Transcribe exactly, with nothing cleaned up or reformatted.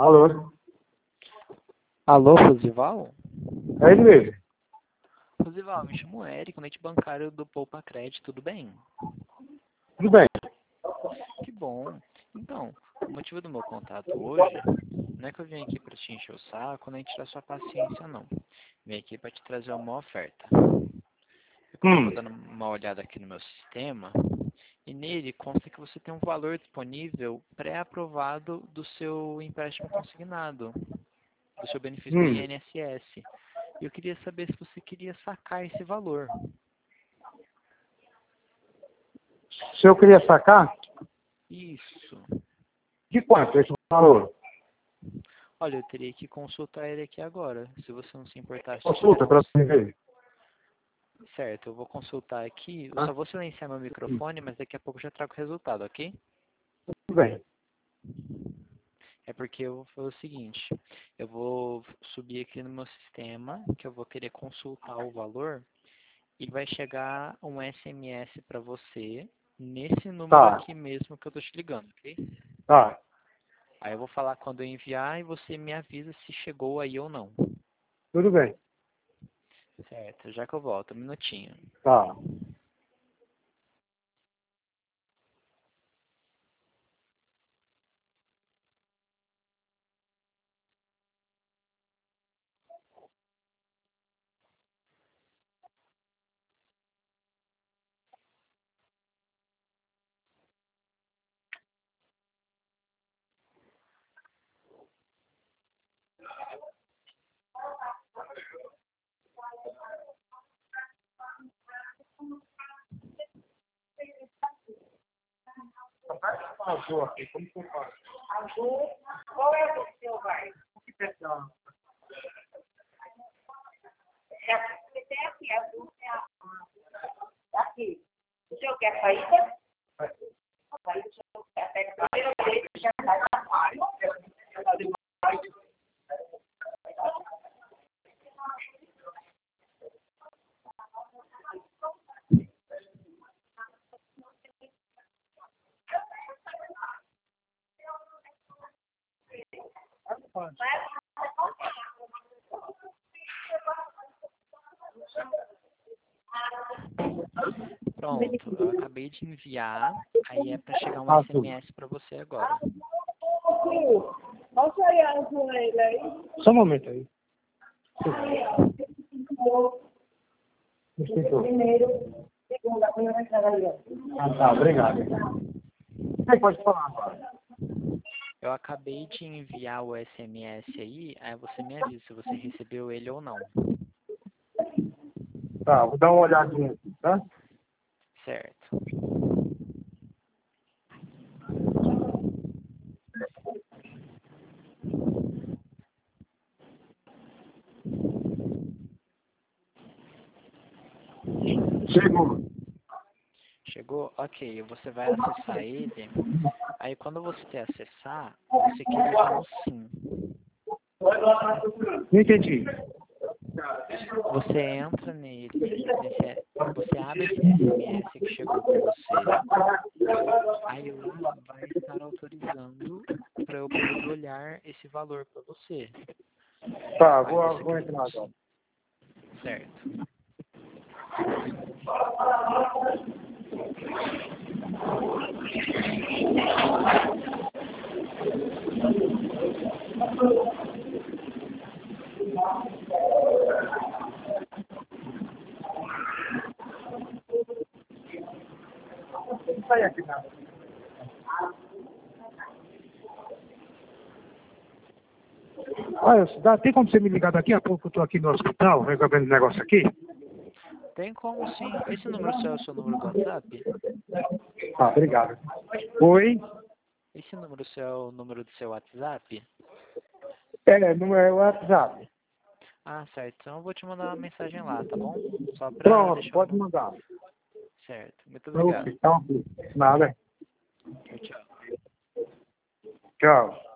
Alô? Alô, Rosival? É ele mesmo. Rosival, me chamo Eric, cliente bancário do Poupa Crédito, tudo bem? Tudo bem. Que bom. Então, o motivo do meu contato hoje não é que eu vim aqui para te encher o saco nem tirar sua paciência, não. Vim aqui para te trazer uma oferta. Eu Hum. estou dando uma olhada aqui no meu sistema e nele consta que você tem um valor disponível pré-aprovado do seu empréstimo consignado, do seu benefício do Hum. I N S S. E eu queria saber se você queria sacar esse valor. Se eu queria sacar, Isso. de quanto esse valor? Olha, eu teria que consultar ele aqui agora, se você não se importasse. Consulta para você ver. Certo, eu vou consultar aqui. Eu Ah, só vou silenciar meu microfone, mas daqui a pouco eu já trago o resultado, ok? tudo bem. É porque eu vou fazer o seguinte, eu vou subir aqui no meu sistema, que eu vou querer consultar o valor, e vai chegar um S M S para você, nesse número Tá, aqui mesmo que eu tô te ligando, ok? tá. Aí eu vou falar quando eu enviar e você me avisa se chegou aí ou não. Tudo bem. Certo, já que eu volto, um minutinho. Tá. Azul aqui, como que eu faço? Azul, qual é o seu vai? Que perdão. É aqui, tem aqui, azul, é a... Aqui. O senhor quer saída? A saída, o senhor quer pegar a primeira vez, já sai na paz. Pronto, eu acabei de enviar, aí é para chegar um Azul. S M S para você agora. Qual foi a azul aí? Só um momento aí. Esqueceu. Primeiro, segundo, a primeira entrada ali. Ah, tá, obrigado. Você pode falar agora. Eu acabei de enviar o S M S aí, aí você me avisa se você recebeu ele ou não. Tá, vou dar uma olhadinha aqui, tá? Certo. Chegou. Chegou? Ok, você vai acessar ele. Aí quando você acessar, você clica no sim. Não entendi. Você entra nele, nesse, você abre esse S M S que chegou para você. Aí lá vai estar autorizando para eu poder olhar esse valor para você. Tá, Aí vou, você vou clica entrar no agora. sim. Certo. Não sai aqui nada. Olha, dá, tem como você me ligar daqui a pouco? Eu estou aqui no hospital, resolvendo um negócio aqui. Tem como sim. Esse número seu é o seu número do WhatsApp? Tá, obrigado. Oi? Esse número seu é o número do seu WhatsApp? É, não é o WhatsApp. Ah, certo. Então eu vou te mandar uma mensagem lá, tá bom? Só pra Pronto, deixar o pode número. mandar. Certo. Muito obrigado. Ok, então, nada. Tchau, tchau. Tchau.